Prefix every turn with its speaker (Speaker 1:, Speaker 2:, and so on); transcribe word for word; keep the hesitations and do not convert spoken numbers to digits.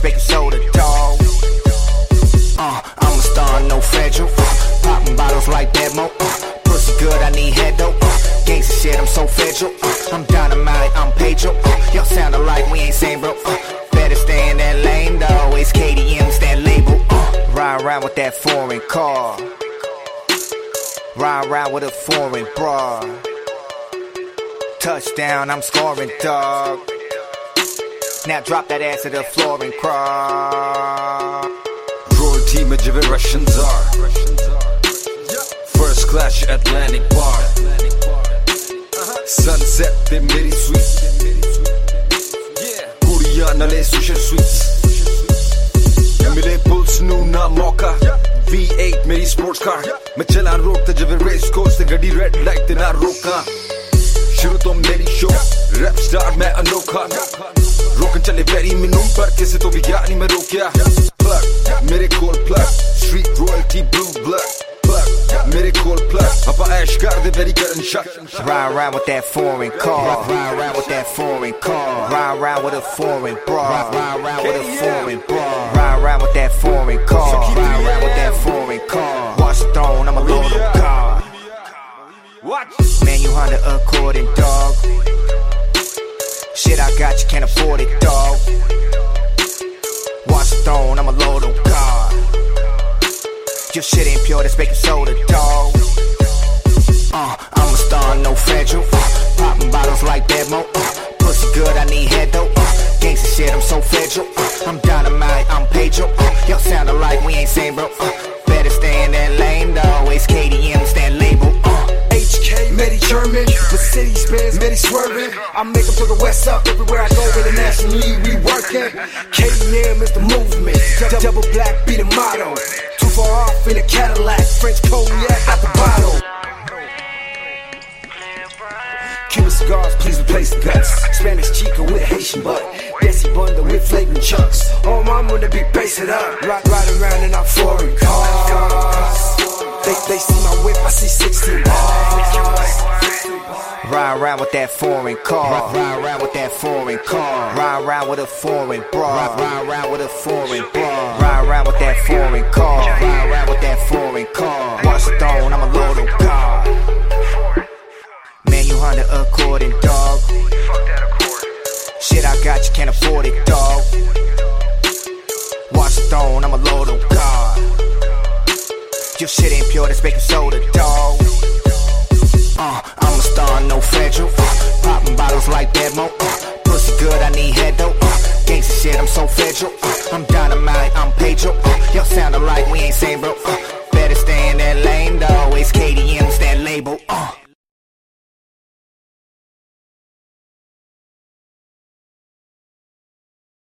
Speaker 1: that's baking soda, dog. Uh, I'm a star, no federal. Uh, popping bottles like Demo. Uh, pussy good, I need head though. Uh, gangsta shit, I'm so federal. Uh, I'm dynamite, I'm Pedro. Uh, y'all sound alike, we ain't same, bro. Uh, better stay in that lane though. It's K D M's that label. Uh, ride around with that foreign car. Ride around with a foreign bra. Touchdown, I'm scoring, dog. Now drop that ass to the floor and crawl.
Speaker 2: Royalty में जिवे Russians are. First class Atlantic bar. Sunset पे मेरी suite. कुड़ियां नले सुशर sweets. मिले pools नू ना मौका. V eight मेरी sports car. मैं चला रोकता जिवे race course ते गड्डी red light ते ना रोका. शुरू तो मेरी show. Rap star मैं अनोखा. रोकन चले वेरी मिनूम पर किसी तो भी यानी मैं रोकिया. Plug मेरे कोल plug. Street royalty blue blood. Plug मेरे कोल plug. अपा ऐश कर दे वेरी करन shot.
Speaker 1: Ride around with that foreign car. Ride around with that foreign car. Ride around with a foreign bra. Ride around with a foreign bra. Ride around with that foreign car. Ride around with that foreign car. Watch the throne, I'm a lord of God. Man, you Honda Accordion, dog. Shit I got, you can't afford it, dog. Watch the throne, I'm a lord of God. Your shit ain't pure, that's baking soda, dog. Uh, I'm a star, no federal. Uh, popping bottles like Demo. Uh, pussy good, I need head though. Uh, gangsta shit, I'm so federal. Uh, I'm dynamite, I'm Pedro. Uh, y'all sound alike, we ain't same, bro. Uh, better stay in that lane though. It's K D M's that label. Uh,
Speaker 3: H K, Medi German, Mercedes Benz, Medi swerving. I make them to the west up everywhere I go. Internationally, we working. K D M is the movement. Double black be the motto. Too far off in a Cadillac. French cognac out the bottle. Cuban cigars, please replace the guts. Spanish chica with Haitian butt. Desi bundle with flagrant chunks. Oh, mom wanna be bass it up. Ride, ride around in our foreign cars. They, they see my whip, I see sixteen bars.
Speaker 1: Ride around with that foreign car. Ride around with that foreign car. Ride around with a foreign bra. Ride around with a foreign bra. Ride around with that foreign car. Ride around with that foreign car. Watch the throne, I'm a lord of God. Man, you Honda Accordion, dog. Shit I got, you can't afford it, dog. Watch the throne, I'm a lord of God. Your shit ain't pure, that's baking soda, dog. Uh, I'm a star, no federal. Uh, popping bottles like Demo. Uh, pussy good, I need head though. Uh, gangsta shit, I'm so federal. Uh, I'm dynamite, I'm Pedro. Uh, y'all sound alike, we ain't same, bro. Uh,